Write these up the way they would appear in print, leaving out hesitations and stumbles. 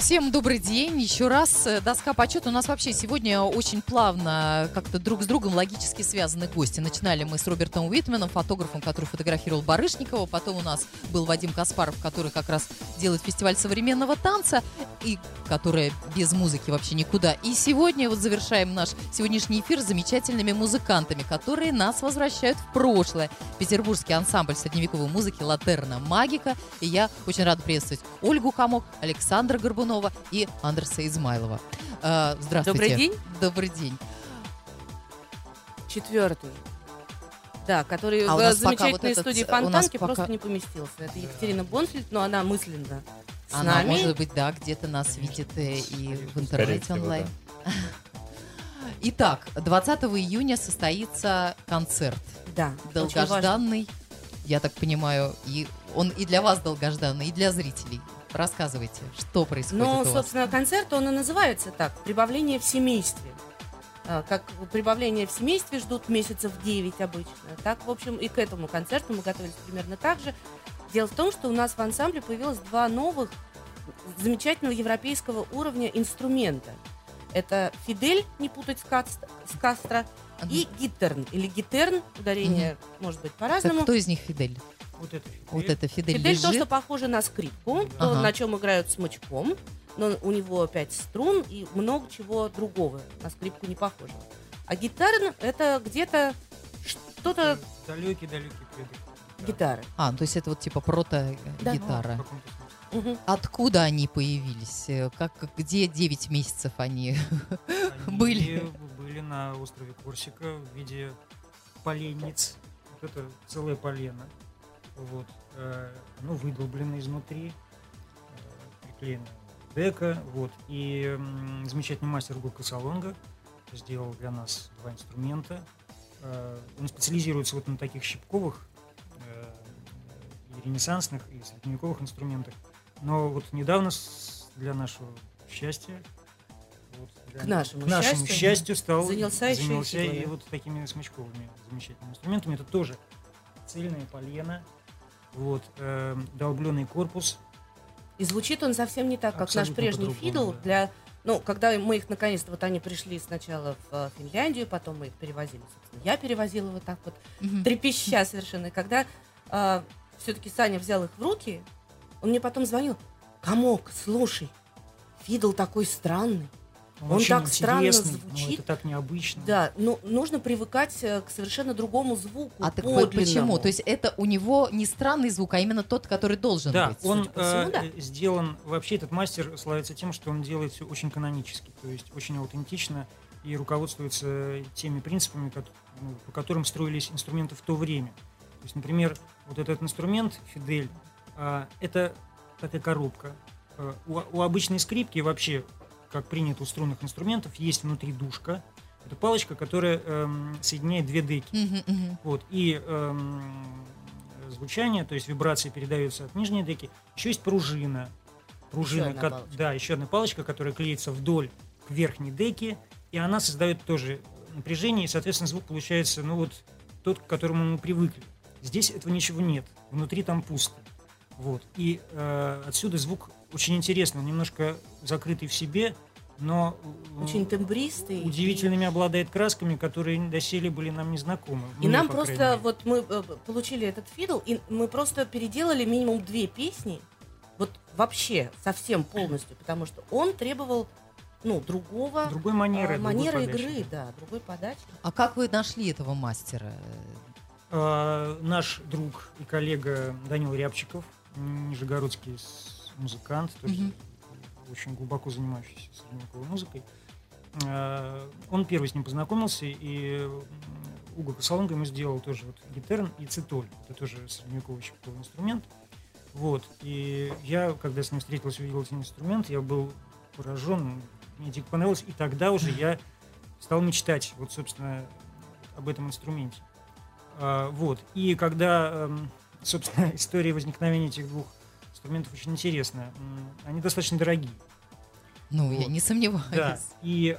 Всем добрый день. Еще раз доска почета. У нас вообще сегодня очень плавно как-то друг с другом логически связаны гости. Начинали мы с Робертом Уитменом, фотографом, который фотографировал Барышникова. Потом у нас был Вадим Каспаров, который как раз делает фестиваль современного танца, и который без музыки вообще никуда. И сегодня вот завершаем наш сегодняшний эфир с замечательными музыкантами, которые нас возвращают в прошлое. Петербургский ансамбль средневековой музыки «Латерна Магика». И я очень рада приветствовать Ольгу Комок, Александра Горбунова и Андреса Измайлова. Здравствуйте. Добрый день. Добрый день. Четвертый. Да, который в замечательной студии Фонтанки просто не поместился. Это Екатерина Бонфельд, но она мысленно с она, нами. Может быть, да, где-то нас видит и в интернете онлайн. Да. Итак, 20 июня состоится концерт. Да. Долгожданный, я так понимаю, и он и для вас долгожданный, и для зрителей. Рассказывайте, что происходит у вас. Ну, собственно, концерт, он и называется так, «Прибавление в семействе». Как прибавление в семействе ждут месяцев 9 обычно. Так, в общем, и к этому концерту мы готовились примерно так же. Дело в том, что у нас в ансамбле появилось два новых замечательного европейского уровня инструмента. Это фидель, не путать с кастро, и гиттерн, или гиттерн, ударение может быть по-разному. Так кто из них фидель? Вот это фидель. Фидель то, что похоже на скрипку, то, на чем играют смычком, но у него 5 струн и много чего другого, на скрипку не похожего. А гитара это где-то что-то... Далекий предок гитары. То есть это вот типа прото-гитара. Да. Угу. Откуда они появились? Где 9 месяцев они были? Были на острове Корсика в виде поленниц. Вот это целое полено. Вот, выдолблено изнутри, приклеена дека, вот, и замечательный мастер Гурка Салонга сделал для нас два инструмента. Он специализируется вот на таких щипковых, и ренессансных, и средневековых инструментах. Но вот недавно, для нашего счастья, к нашему счастью занялся и вот такими смычковыми замечательными инструментами. Это тоже цельное полено. Вот, долбленный корпус. И звучит он совсем не так, как наш прежний фидл. Да. Когда мы их наконец-то, вот они пришли сначала в Финляндию, потом мы их перевозили, собственно, я перевозила вот так вот, трепеща совершенно. И когда все-таки Саня взял их в руки, он мне потом звонил: «Комок, слушай, фидл такой странный. Он так странно звучит. Это так необычно. Да, но нужно привыкать к совершенно другому звуку. А так почему? То есть это у него не странный звук, а именно тот, который должен быть? Да, он сделан... Вообще этот мастер славится тем, что он делает все очень канонически, то есть очень аутентично и руководствуется теми принципами, по которым строились инструменты в то время. То есть, например, вот этот инструмент, фидель, это такая коробка. У обычной скрипки вообще, как принято у струнных инструментов, есть внутри дужка. Это палочка, которая соединяет две деки. Вот, и звучание, то есть вибрации передаются от нижней деки. Еще есть пружина. Еще одна палочка, которая клеится вдоль к верхней деке, и она создает тоже напряжение, и, соответственно, звук получается, тот, к которому мы привыкли. Здесь этого ничего нет. Внутри там пусто. Вот. И отсюда звук очень интересный, он немножко закрытый в себе, но очень тембристый, удивительными обладает красками, которые доселе были нам незнакомы. И нам просто, вот мы получили этот фидл, и мы просто переделали минимум 2 песни, вот вообще совсем полностью, потому что он требовал другой манеры игры, другой подачи. А как вы нашли этого мастера? Наш друг и коллега Данил Рябчиков, нижегородский музыкант, то есть очень глубоко занимающийся средневековой музыкой. Он первый с ним познакомился, и Уго Косолонга ему сделал тоже вот гиттерн и цитоль. Это тоже средневековый щипковый инструмент. Вот. И я, когда с ним встретился и увидел этот инструмент, я был поражен, мне дико понравилось, и тогда уже я стал мечтать, вот, собственно, об этом инструменте. Вот. И когда, собственно, история возникновения этих двух инструментов очень интересная. Они достаточно дорогие. Я не сомневаюсь. Да. И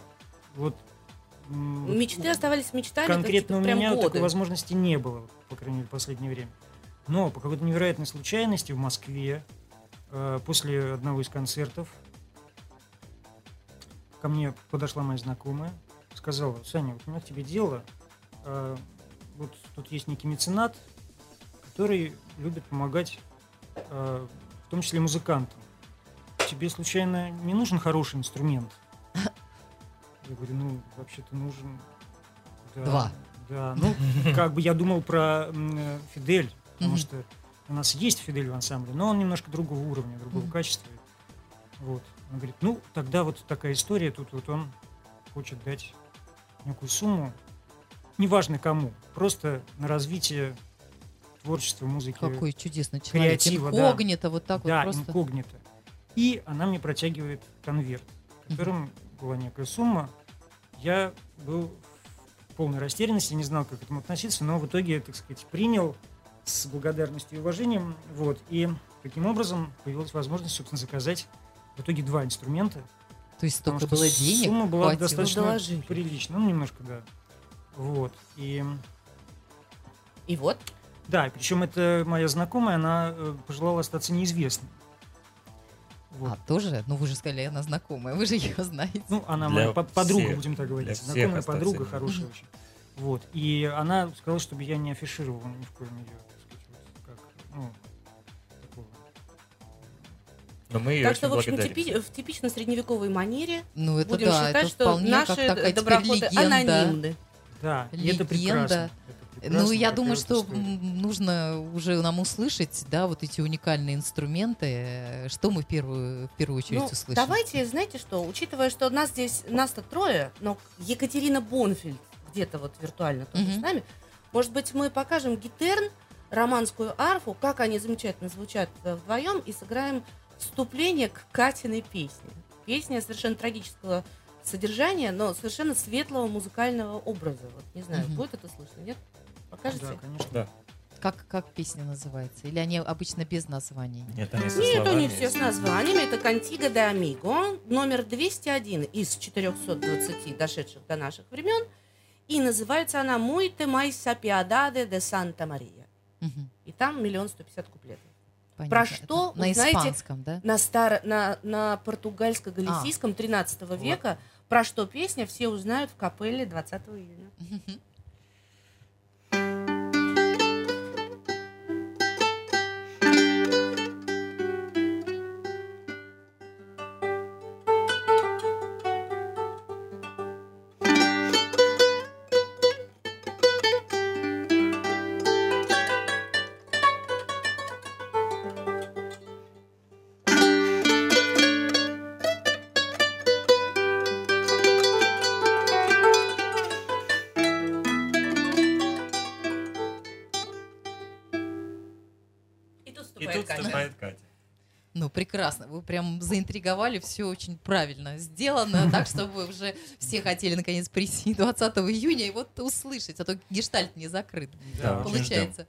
мечты оставались мечтами. Конкретно у меня такой возможности не было, по крайней мере, в последнее время. Но по какой-то невероятной случайности в Москве после одного из концертов ко мне подошла моя знакомая, сказала: Саня, вот у меня к тебе дело. Вот тут есть некий меценат, который любит помогать, в том числе музыкантам. Тебе случайно не нужен хороший инструмент? Я говорю, ну, вообще-то нужен... Да, 2. Да, ну, как бы я думал про Фидель, потому что у нас есть Фидель в ансамбле, но он немножко другого уровня, другого качества. Вот. Он говорит, ну, тогда вот такая история, тут вот он хочет дать некую сумму, неважно кому, просто на развитие творчества, музыки. Какой чудесный человек. Креатива, Инкогнито, вот так да, вот просто. инкогнито. И она мне протягивает конверт, в котором была некая сумма. Я был в полной растерянности, не знал, как к этому относиться, но в итоге, так сказать, принял с благодарностью и уважением. Вот. И таким образом появилась возможность, собственно, заказать в итоге 2 инструмента. То есть столько потому было что денег, сумма была хватило. достаточно приличная. Ну, немножко, да. Вот. И вот? да, причем это моя знакомая, она пожелала остаться неизвестной. Вот. А, тоже? Ну, вы же сказали, она знакомая, вы же ее знаете. Ну, она Для моя подруга, всех, будем так говорить. для всех Знакомая остаться подруга, неизвестной. хорошая очень. Вот. И она сказала, чтобы я не афишировал ни в коем ее, так сказать, вот, как, ну, такого. Но мы ее Так очень что, в общем, благодарим. в типично средневековой манере Ну, это будем да, считать, это что вполне как наши такая теперь доброходы легенда. анонимны. Да, и это Легенда. прекрасно. Это прекрасно, Ну, я такая думаю, вот что история. нужно уже нам услышать, да, вот эти уникальные инструменты. Что мы в первую очередь Ну, услышим? давайте, знаете что, учитывая, что нас-то трое, но Екатерина Бонфельд где-то вот виртуально тоже с нами, может быть, мы покажем гитерн, романскую арфу, как они замечательно звучат вдвоем, и сыграем вступление к Катиной песне. Песня совершенно трагического содержания, но совершенно светлого музыкального образа. Вот, не знаю, будет это слышно, нет? Покажете? Да, конечно. Да. Как песня называется? Или они обычно без названий? Нет, они со Нет, у словами них все с есть. названиями. Это «Кантиго де Амиго», номер 201 из 420, дошедших до наших времен. И называется она «Muy te mais sapiedade de Santa Maria». Мгм. И там 1 150 000 куплетов. Понятно. Про что, Это на узнаете, испанском, да? на португальско-галисийском 13 века, про что песня, все узнают в капелле 20 июня. И тут И вступает тут Катя. вступает Катя. Ну, прекрасно. Вы прям заинтриговали, все очень правильно сделано, так, чтобы уже все хотели наконец прийти 20 июня и вот услышать, а то гештальт не закрыт. Да, очень Получается.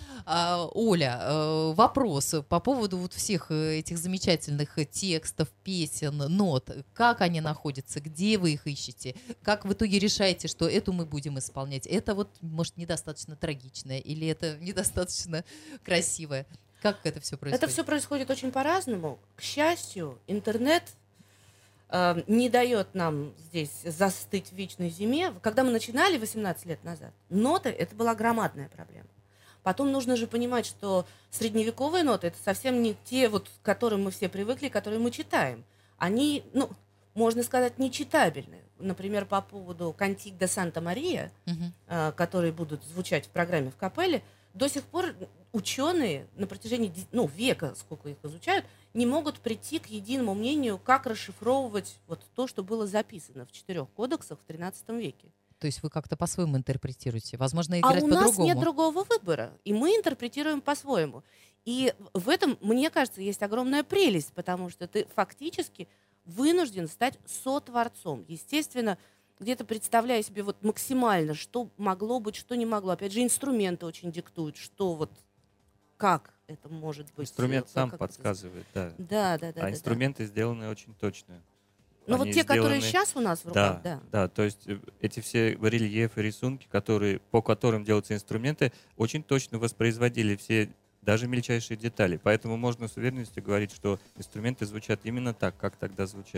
Оля, вопрос по поводу вот всех этих замечательных текстов, песен, нот. Как они находятся? Где вы их ищете? Как в итоге решаете, что эту мы будем исполнять? Это вот, может, недостаточно трагичное или это недостаточно красивое? Как это все происходит? Это все происходит очень по-разному. К счастью, интернет не дает нам здесь застыть в вечной зиме. Когда мы начинали 18 лет назад, ноты — это была громадная проблема. Потом нужно же понимать, что средневековые ноты — это совсем не те, вот, к которым мы все привыкли, которые мы читаем. Они, ну, можно сказать, нечитабельны. Например, по поводу «Кантик де Санта Мария», которые будут звучать в программе в капелле, до сих пор ученые на протяжении века, сколько их изучают, не могут прийти к единому мнению, как расшифровывать вот то, что было записано в 4 кодексах в XIII веке. То есть вы как-то по-своему интерпретируете? Возможно, А играть у по-другому? нас нет другого выбора, и мы интерпретируем по-своему. И в этом, мне кажется, есть огромная прелесть, потому что ты фактически вынужден стать сотворцом. Естественно, где-то представляя себе вот максимально, что могло быть, что не могло. Опять же, инструменты очень диктуют, что вот, как это может быть. Инструмент сам как подсказывает, да. Да. А инструменты сделаны очень точно. Ну вот Они те, которые сделаны- сейчас у нас в руках, да. Да, то есть эти все рельефы, рисунки, по которым делаются инструменты, очень точно воспроизводили все, даже мельчайшие детали. Поэтому можно с уверенностью говорить, что инструменты звучат именно так, как тогда звучали.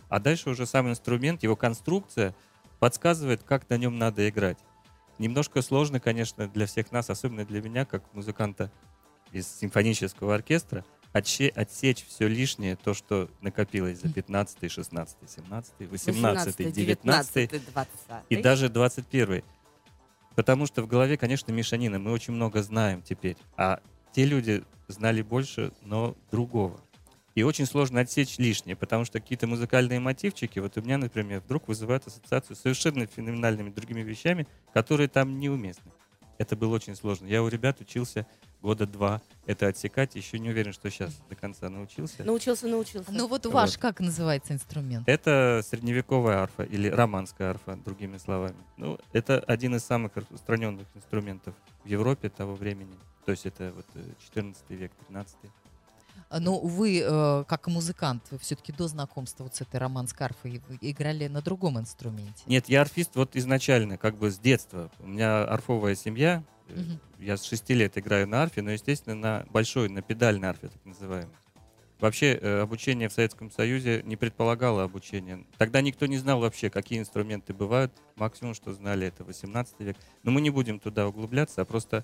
А дальше уже сам инструмент, его конструкция подсказывает, как на нем надо играть. Немножко сложно, конечно, для всех нас, особенно для меня, как музыканта из симфонического оркестра, отсечь все лишнее, то, что накопилось за 15, 16, 17, 18, 19 20. и даже 21. Потому что в голове, конечно, мешанина. Мы очень много знаем теперь. А те люди знали больше, но другого. И очень сложно отсечь лишнее, потому что какие-то музыкальные мотивчики, вот у меня, например, вдруг вызывают ассоциацию с совершенно феноменальными другими вещами, которые там неуместны. Это было очень сложно. Я у ребят учился года 2 это отсекать. Еще не уверен, что сейчас до конца научился. Научился. Ну вот ваш Вот. как называется инструмент? Это средневековая арфа или романская арфа, другими словами. Ну, это один из самых распространенных инструментов в Европе того времени. То есть это вот 14 век, 13. Ну, вы, как музыкант, вы все-таки до знакомства вот с этой романской арфой вы играли на другом инструменте. Нет, я арфист вот изначально, как бы с детства. У меня арфовая семья. Мгм. Я с 6 лет играю на арфе, но, естественно, на большой, на педальной арфе, так называемой. Вообще, обучение в Советском Союзе не предполагало обучение. Тогда никто не знал вообще, какие инструменты бывают. Максимум, что знали, это 18 век. Но мы не будем туда углубляться, а просто...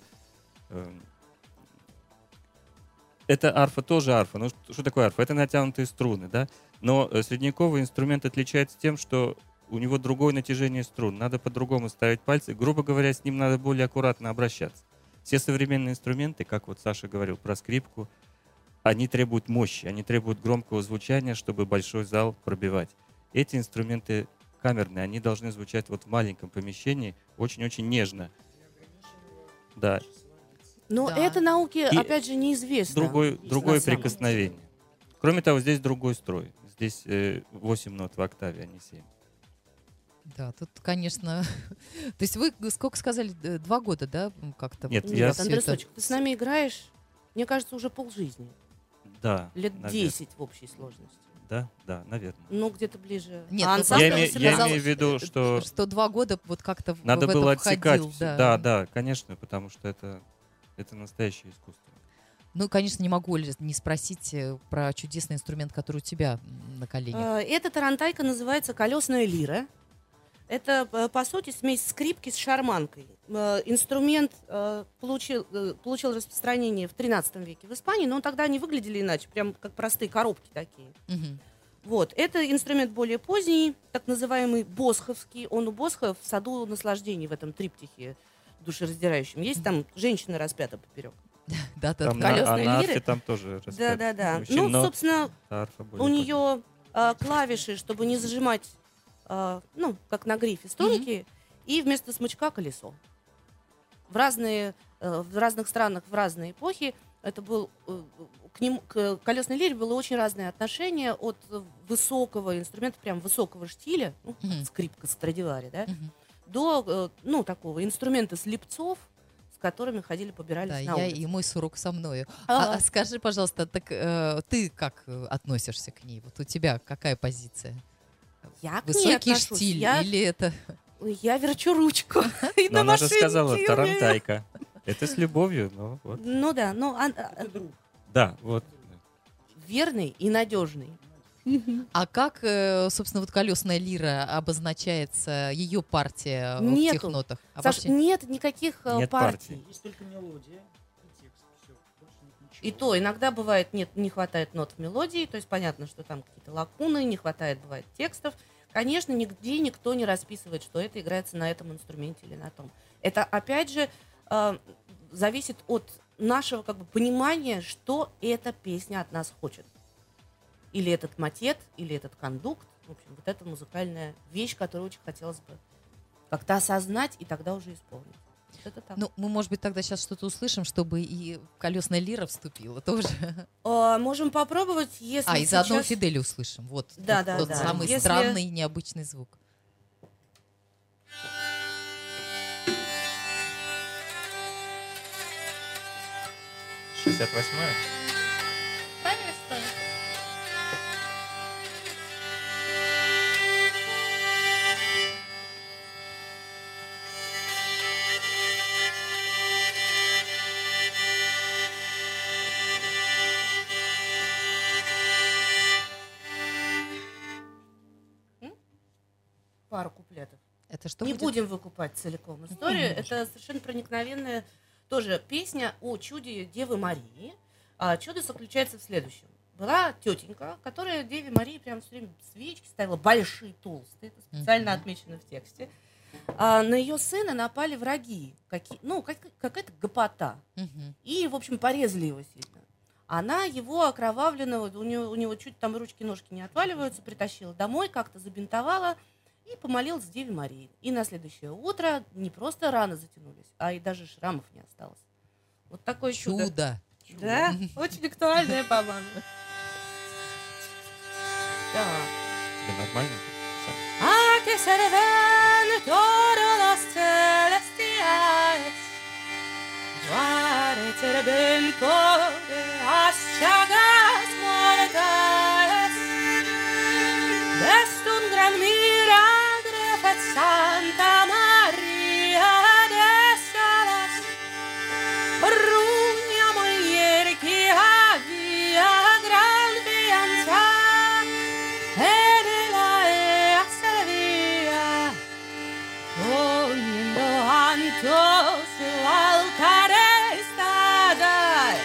Это арфа тоже арфа. Ну, что такое арфа? Это натянутые струны, да? Но средневековый инструмент отличается тем, что у него другое натяжение струн. Надо по-другому ставить пальцы. Грубо говоря, с ним надо более аккуратно обращаться. Все современные инструменты, как вот Саша говорил про скрипку, они требуют мощи, они требуют громкого звучания, чтобы большой зал пробивать. Эти инструменты камерные, они должны звучать вот в маленьком помещении очень-очень нежно. Да. Но Да. это науке, И опять же, неизвестно. Другое на самом деле. прикосновение. Кроме того, здесь другой строй. Здесь 8 нот в октаве, а не 7. Да, тут, конечно... То есть вы сколько сказали? 2 года, да? Как-то Нет, вот я- Нет, всё Андрей это- Сочек, ты с нами играешь, мне кажется, уже полжизни. Да. Лет наверное. 10 в общей сложности. Да, наверное. Ну, где-то ближе. Нет, А ну, ансамбль Я име- я 18. имею в виду, что Что 2 года вот как-то надо в это было входил, отсекать. да. Да, конечно, потому что это настоящее искусство. Ну, конечно, не могу не спросить про чудесный инструмент, который у тебя на коленях. Эта тарантайка называется колесная лира. Это, по сути, смесь скрипки с шарманкой. Инструмент получил распространение в 13 веке в Испании, но тогда они выглядели иначе, прям как простые коробки такие. Мгм. Вот. Это инструмент более поздний, так называемый босховский. Он у Босха в саду наслаждений, в этом триптихе душераздирающем. Есть там женщина распята поперек. Да, да, Там да. колесные на лиры? арфе там тоже распят Да. мужчин, Ну, но собственно, арфа более у поздняя. нее клавиши, чтобы не зажимать, ну, как на грифе, струнки, и вместо смычка колесо. В разных странах, в разные эпохи это был к колесной лире было очень разное отношение от высокого инструмента, прям высокого штиля, ну, как Мгм. скрипка Страдивари, да, Мгм. до, ну, такого инструмента слепцов, с которыми ходили, побирались Да, на я улице. и мой сурок со мною. А. А скажи, пожалуйста, так ты как относишься к ней? Вот у тебя какая позиция? Я к ней Высокий отношусь. штиль Я или это... Я верчу ручку. И Но на она же машинке сказала умею. тарантайка. Это с любовью, но вот. Ну да, ну Да, вот. верный и надежный. А как, собственно, вот колесная лира обозначается, ее партия в Нету. тех нотах? А Саш, вообще- нет никаких Нет партий. партий. Есть только мелодия и текст. Все, больше нет ничего. И то иногда бывает, нет, не хватает нот в мелодии, то есть понятно, что там какие-то лакуны, не хватает, бывает, текстов. Конечно, нигде никто не расписывает, что это играется на этом инструменте или на том. Это, опять же, зависит от нашего как бы понимания, что эта песня от нас хочет. Или этот матет, или этот кондукт. В общем, вот это музыкальная вещь, которую очень хотелось бы как-то осознать и тогда уже исполнить. Вот это так. Ну, мы, может быть, тогда сейчас что-то услышим, чтобы и колесная лира вступила тоже. Можем попробовать, если И заодно сейчас... Фидели услышим. Вот Да, тот да. самый Если- странный, необычный звук. — 68-я? пару куплетов. Это что Не будет? будем выкупать целиком историю. Это совершенно проникновенная тоже песня о чуде Девы Марии. А чудо заключается в следующем. Была тетенька, которая Деве Марии прям все время свечки ставила, большие, толстые, это специально отмечено в тексте. А на ее сына напали враги, какая-то гопота. И, в общем, порезали его сильно. Она его окровавленного, у него чуть там ручки-ножки не отваливаются, притащила домой, как-то забинтовала и помолилась Деве Марии. И на следующее утро не просто раны затянулись, а и даже шрамов не осталось. Вот такое чудо. Да, очень актуальное, по-моему. Да. Тебе нормально? A che serven todos los celestiales, guare cerben code as chagas mortales, est un gran milagre fet Santa Maria de Salas, rugna moglie che havia gran fianza, ed ella ea servia, poniendo ante su altare estadas.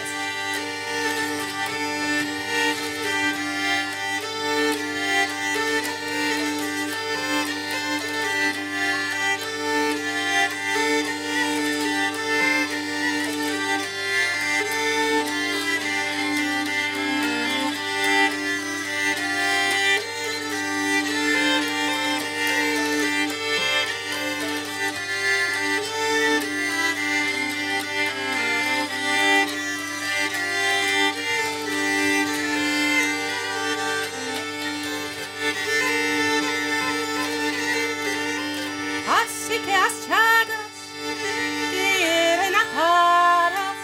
Así que as chagas quieren a caras,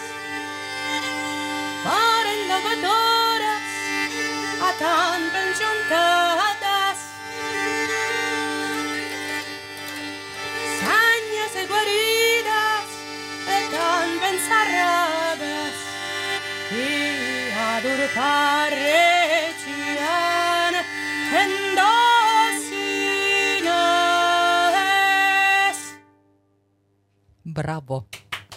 paren lobadoras a tan pensioncadas, sañas y guaridas tan ben cerradas, y ad urpare cian endosines. Браво.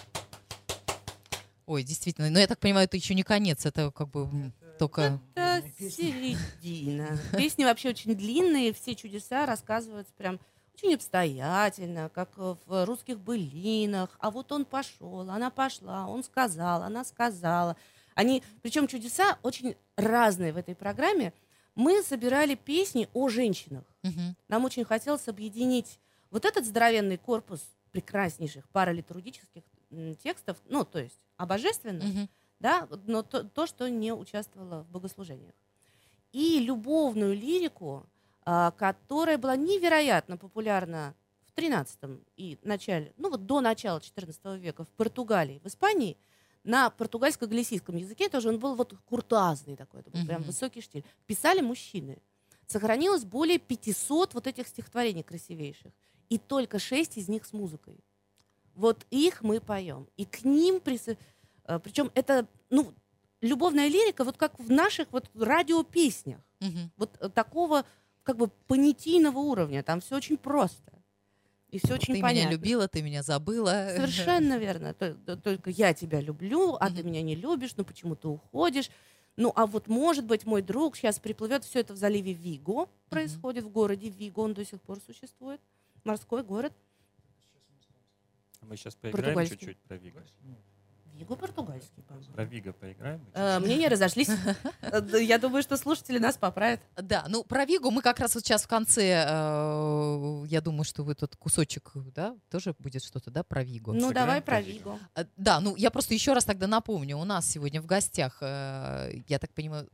Ой, действительно. Но я так понимаю, это еще не конец. Это как бы только... Это середина. Песни вообще очень длинные, все чудеса рассказываются прям очень обстоятельно, как в русских былинах. А вот он пошел, она пошла, он сказал, она сказала. Причем чудеса очень разные в этой программе. Мы собирали песни о женщинах. Нам очень хотелось объединить вот этот здоровенный корпус прекраснейших паралитургических текстов, ну, то есть о божественном, да, но то, что не участвовало в богослужениях. И любовную лирику, которая была невероятно популярна в XIII и начале, ну вот до начала XIV века в Португалии, в Испании, на португальско-галисийском языке тоже он был вот куртуазный такой, это был прям высокий штиль. Писали мужчины. Сохранилось более 500 вот этих стихотворений красивейших. И только 6 из них с музыкой. Вот их мы поем. И к ним причем это, ну, любовная лирика, вот как в наших вот радиопеснях. Вот такого как бы понятийного уровня. Там все очень просто. И все очень понятно. Ты меня любила, ты меня забыла. Совершенно верно. Только я тебя люблю, а ты меня не любишь, ну почему ты уходишь? Ну, а вот, может быть, мой друг сейчас приплывет. Все это в заливе Виго происходит, в городе Виго. Он до сих пор существует. Морской город. Мы сейчас поиграем чуть-чуть про Виго. Виго португальский, по-моему. Про Виго поиграем? Мнения разошлись. Я думаю, что слушатели нас поправят. Да, ну про Вигу мы как раз вот сейчас в конце, я думаю, что вы тут кусочек, да, тоже будет что-то, да, про Вигу. Ну, давай про Виго. Да, ну я просто еще раз тогда напомню, у нас сегодня в гостях, я так понимаю,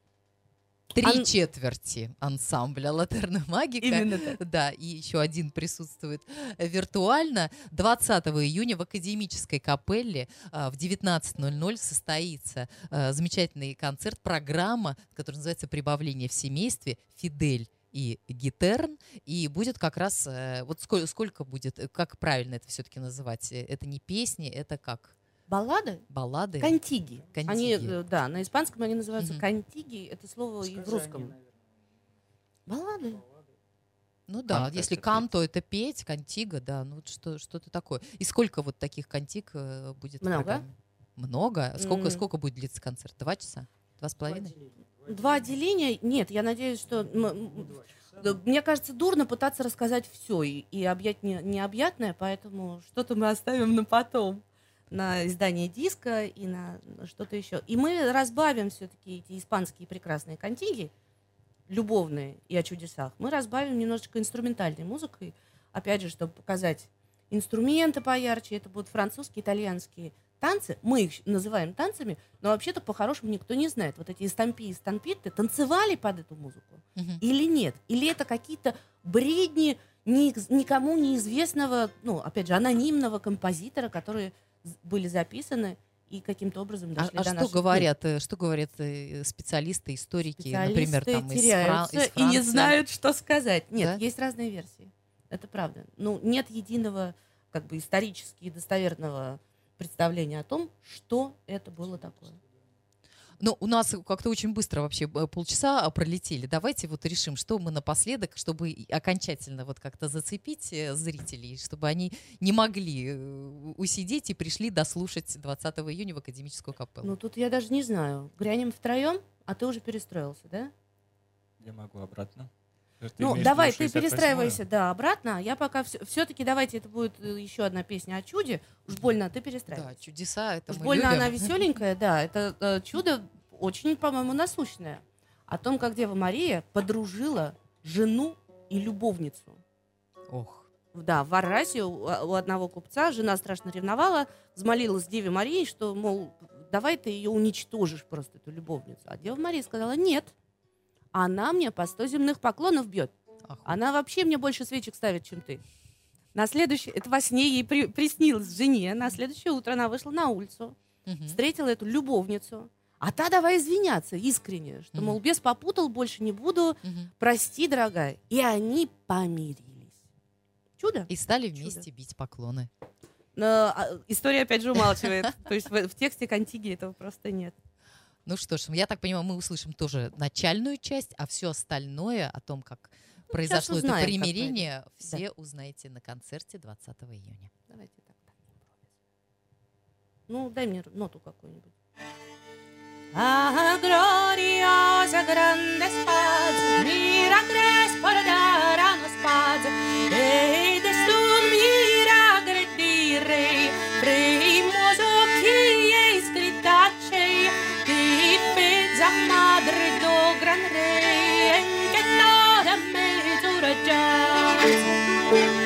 3/4 ансамбля «Латерна Магика». Именно так. Да, и еще один присутствует виртуально. 20 июня в Академической капелле в 19:00 состоится замечательный концерт, программа, которая называется «Прибавление в семействе», «Фидель» и Гитерн, и будет как раз, вот сколько будет, как правильно это все-таки называть? Это не песни, это как? Баллады? Баллады. Кантиги. Кантиги. Они, да, на испанском они называются кантиги. Это слово и в русском. Наверное. Баллады. Ну да, Канто если это канто это петь, кантига, да, ну вот что-то такое. И сколько вот таких кантиг будет в Много. программе? Много? М. Сколько будет длиться концерт? 2 часа? 2,5? 2 отделения? Нет, я надеюсь, что... Да, мне кажется, дурно пытаться рассказать все и объять необъятное, поэтому что-то мы оставим на потом, на издание диска и на что-то еще. И мы разбавим все-таки эти испанские прекрасные кантиги, любовные и о чудесах, мы разбавим немножечко инструментальной музыкой, опять же, чтобы показать инструменты поярче, это будут французские, итальянские танцы, мы их называем танцами, но вообще-то по-хорошему никто не знает. Вот эти эстампи и стампиты танцевали под эту музыку или нет? Или это какие-то бредни никому неизвестного, ну, опять же, анонимного композитора, которые были записаны и каким-то образом дошли до наших дней. Что говорят специалисты, историки, Специалисты например, там теряются из и Франции? не знают, что сказать. Нет, Да? есть разные версии. Это правда. Ну, нет единого, как бы, исторически достоверного представления о том, что это было такое. Ну, у нас как-то очень быстро вообще полчаса пролетели. Давайте вот решим, что мы напоследок, чтобы окончательно вот как-то зацепить зрителей, чтобы они не могли усидеть и пришли дослушать 20 июня в Академическую капеллу. Ну, тут я даже не знаю. Грянем втроем, а ты уже перестроился, да? Я могу обратно. Ну, давай, ты перестраивайся, да, обратно. Я пока все-таки давайте, это будет еще одна песня о чуде. Уж больно ты перестраивайся. Да, чудеса, это Уж мы больно любим. она веселенькая, да. Это чудо очень, по-моему, насущное. О том, как Дева Мария подружила жену и любовницу. Ох. Да, в Варрасе у одного купца жена страшно ревновала, взмолилась Деве Марии, что, мол, давай ты ее уничтожишь просто, эту любовницу. А Дева Мария сказала, нет, она мне по 100 земных поклонов бьет. Ах. Она вообще мне больше свечек ставит, чем ты. На следующее, это во сне ей приснилось жене. На следующее утро она вышла на улицу, встретила эту любовницу. А та давай извиняться искренне, что, мол, бес попутал, больше не буду, прости, дорогая. И они помирились. Чудо. И стали вместе бить поклоны. Но история опять же умалчивает. То есть в тексте Кантиги этого просто нет. Ну что ж, я так понимаю, мы услышим тоже начальную часть, а все остальное о том, как произошло это узнаем, примирение, как все узнаете на концерте 20 июня. Давайте так. Ну, дай мне ноту какую-нибудь. Ah, gloriosa grande spazio, miracles por dar a nos paz, ed est un miracre direi, primoso chi è scrittacei, di pezza madre do gran re, en che toda mezura già.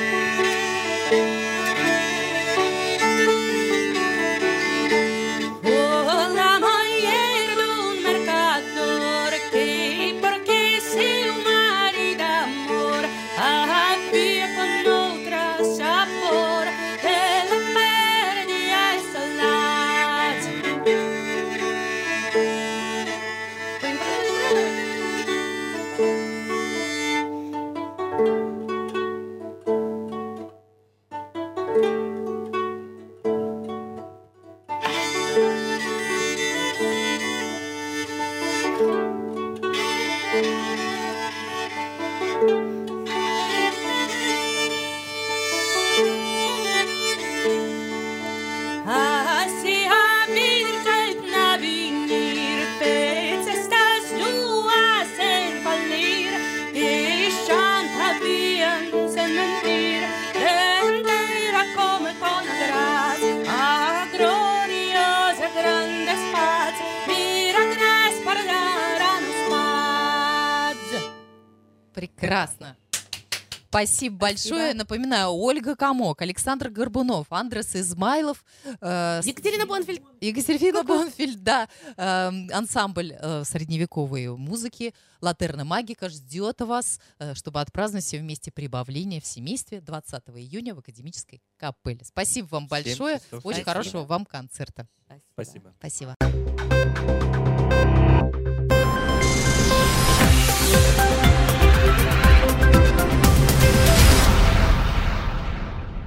Прекрасно. Спасибо большое. Напоминаю, Ольга Комок, Александр Горбунов, Андрес Измайлов, Екатерина Бонфильд. Екатерина Бонфильд, да, ансамбль средневековой музыки Латерна Магика ждет вас, чтобы отпраздновать все вместе прибавление в семействе 20 июня в Академической капелле. Спасибо вам большое. Очень хорошего вам концерта. Спасибо. Спасибо.